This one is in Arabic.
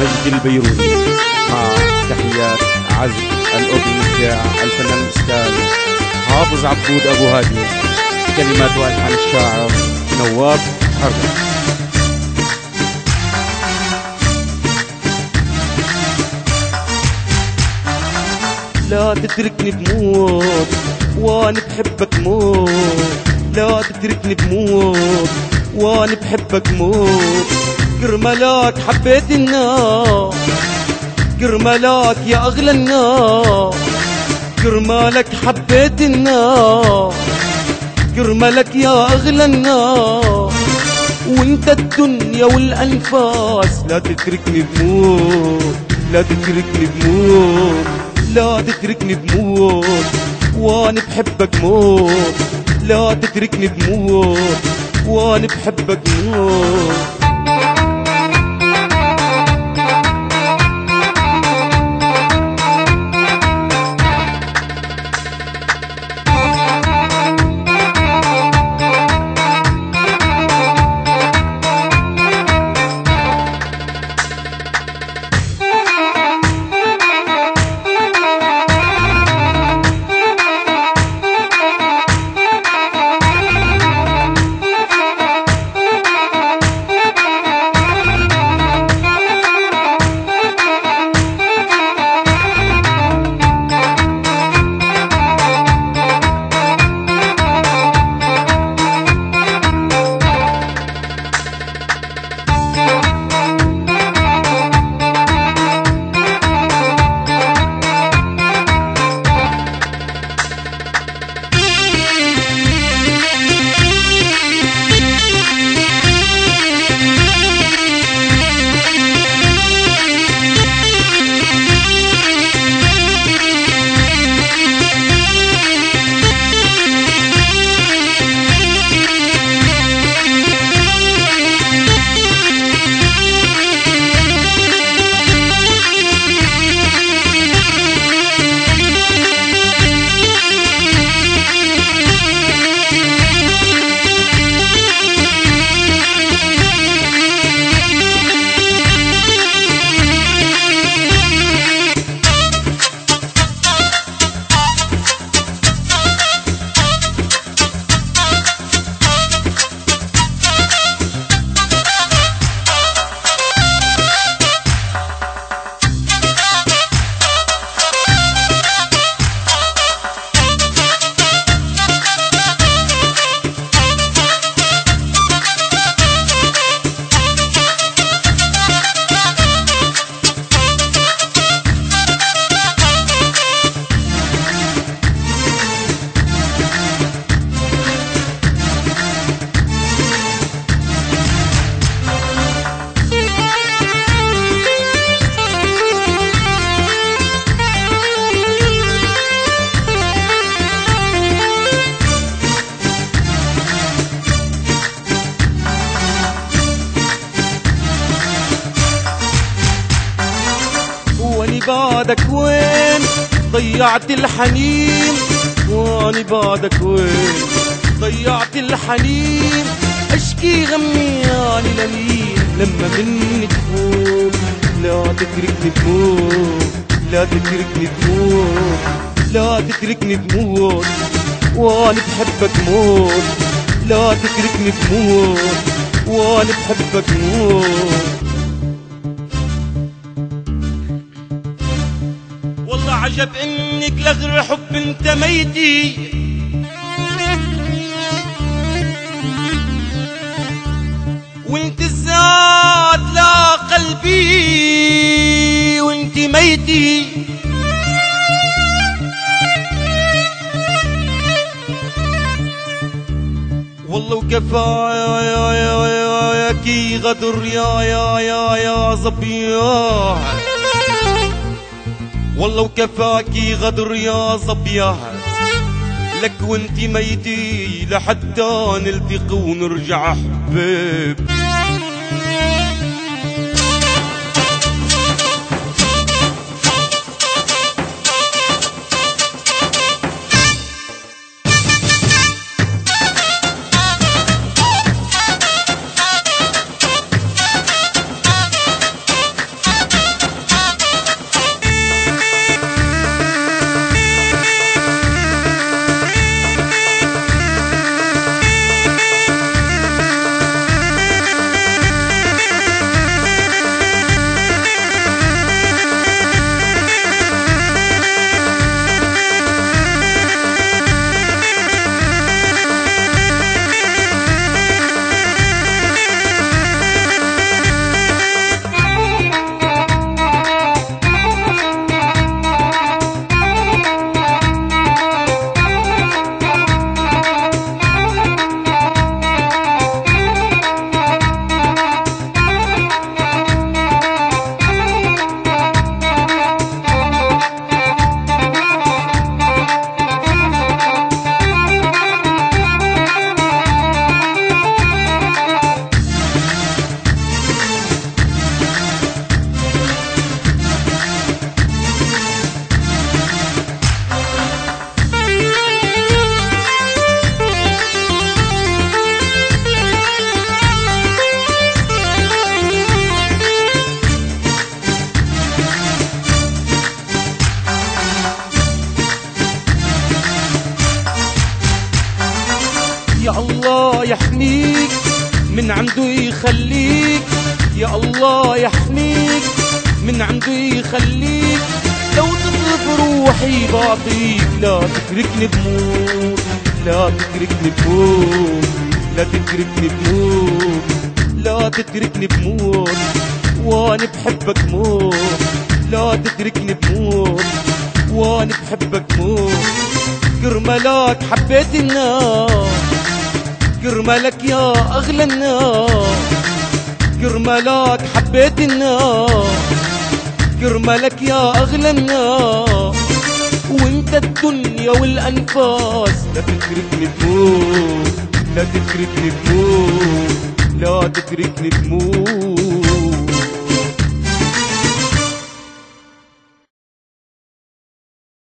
مجد البيروني مع تحيات عزف الأب المبدع الفنان الأستاذ حافظ عبود أبو هادي، كلمات وألحان الشاعر نواف حرب. لا تتركني بموت وانا بحبك موت، لا تتركني بموت وانا بحبك موت. كرمالك حبيت النار، كرمالك يا اغلى النار، كرمالك حبيت النار، كرمالك يا اغلى النار. وانت الدنيا والانفاس، لا تتركني بموت، لا تتركني بموت، لا تتركني بموت وانا بحبك موت، لا تتركني بموت وانا بحبك موت. بعدك وين ضيعت الحنين، واني بعدك وين ضيعت الحنين. اشكي غمي يعني لمين لما مني تفوت، لا تتركني تموت، لا تتركني تموت، لا تتركني تموت وانا بحبك موت، لا تتركني تموت وانا بحبك موت. والله عجب انك لغير حب انت ميتي، وانت الذات لا قلبي وانت ميتي. والله وكفاياكي غدر يا ظبيان، والله وكفاكي غدر يا ظبيان. لك وانتي ميتي لحتى نلتقي ونرجع حبيب. من عنده يخليك، يا الله يحميك من عنده يخليك. لو تطلب روحي بعطيك، لا تتركني بموت، لا تتركني بموت، لا تتركني بموت، لا تتركني بموت، وانا بحبك موت. لا تتركني بموت وانا بحبك موت. كرمالك حبيت الناس، كرمالك يا اغلى الناس، كرمالك حبيت الناس، كرمالك يا اغلى الناس. وانت الدنيا والانفاس. لا تتركني تموت، لا تتركني تموت، لا تتركني تموت.